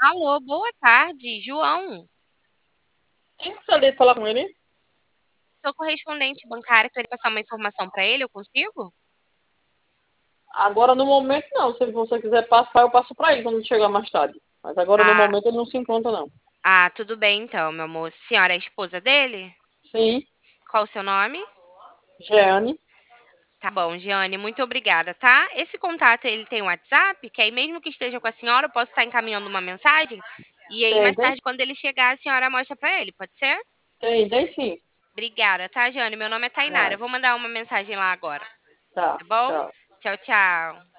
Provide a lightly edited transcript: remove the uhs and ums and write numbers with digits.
Alô, boa tarde, João. Quem gostaria de falar com ele? Sou correspondente bancária, queria passar uma informação para ele, eu consigo? Agora, no momento, não. Se você quiser passar, eu passo para ele quando chegar mais tarde. Mas agora, no Ah, momento, ele não se encontra, não. tudo bem então, meu amor. Senhora é a esposa dele? Sim, Qual o seu nome? Jeane, Tá bom, Giane, muito obrigada, tá? Esse contato, ele tem um WhatsApp, que aí mesmo que esteja com a senhora, eu posso estar encaminhando uma mensagem, e aí mais tem, tarde, quando ele chegar, a senhora mostra para ele, pode ser? tem sim. Obrigada, tá, Giane? Meu nome é Tainara, eu Nada. vou mandar uma mensagem lá agora, Tá, tá bom? tchau. Tchau, tchau.